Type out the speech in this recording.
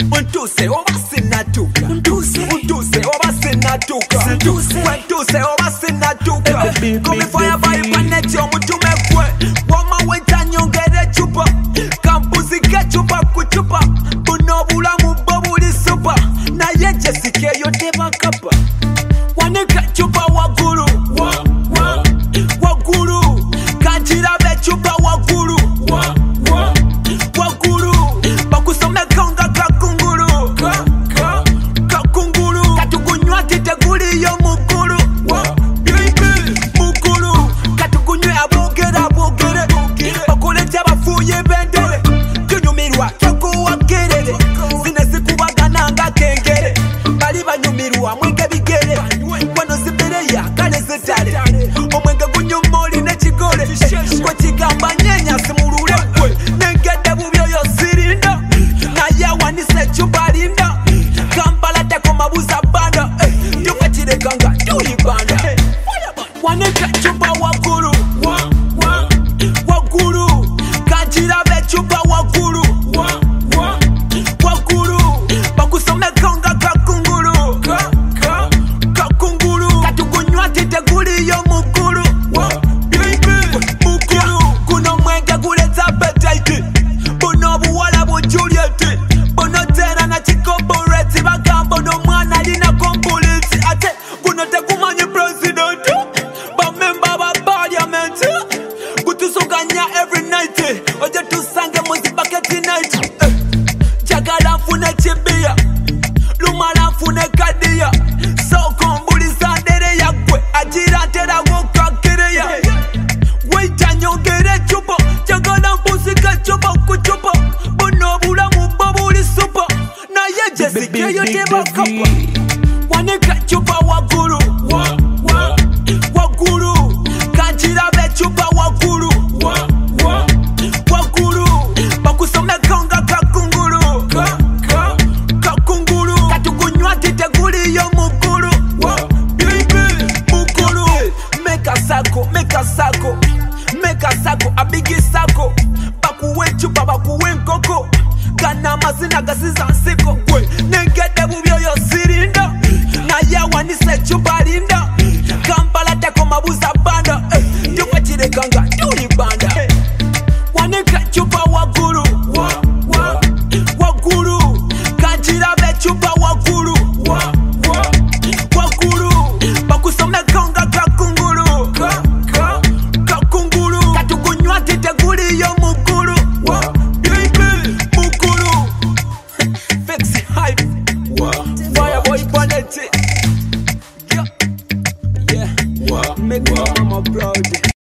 Untuse oba sinatuka, untuse oba sinatuka, untuse oba sinatuka. Come fire by planet yo mutume kwe. Wama weta nyongere chupa, kampuzi ke chupa kuchupa. Buno bulamu bobuli super. Na ye Jessica yo teba kapa. Waneka chupa waguru, waguru. Kanjira be chupa waguru, waguru. Bakusome konga kakunguru, kakunguru. Katukunywa tite guli yo mukuru, mukuru. Katukunywe abogere, bakulete abafuye bendere. Tunyumirwa kyokuwa kerere, zinezikubagana nga kengere. Bali banyumirwa mwenge bigere, wano zibereya kale zitale. Omwenge gunyumoli n'ekigole, kwe kigamba nyenya simulule kwe. Nengedde bubyo yo sirinda, naye wanise chupa linda. Kampala teko mabuza banda, tufe kirekanga tuli banda. Waneka chupa waguru, waguru. Kanjira be chupa waguru, waguru. Bakusome konga kakunguru, kakunguru. Katukunywa tite guli yo mukuru, mukuru. Kuno mwenge guleta appetite, buno buwala bu Juliet. Buno tera na chikoboreti, bagamba no mwana alina kompuliti. Ate kuno tekumanyi president, bamemba ba parliament. Kutusoganya every night, oje tusange muzibaketi night. Jagala nfune chibia, lumala nfune kadia. Soko mbuliza ndere yakwe, ajira ntera wokakireya. Weita nyongere chupa, jagala mpusika chupa kuchupa. Buno bulamu bobuli super. Na ye Jessica yo teba kapa. Waneka chupa waguru, waguru. Kanjira be chupa waguru, waguru. Bakusome konga kakunguru, kakunguru. Katukunywa tite guli yo mukuru, mukuru. Make a sako, a bigi sako. Bakuwe chupa, bakuwe nkoko. Gana mazina gasiza nsiko. Nengede bubyo yo sirinda, naye wanise chupa linda. Kampala teko mabuza banda, tufe kirekanga tuli banda. Waneka chupa waguru, waguru. Kanjira be chupa waguru, waguru. Bakusome konga kakunguru, kakunguru. Katukunywa tite guli yo mukuru, mukuru. Fix hype, Fireboy Bonnet. Yeah, make my mama proud.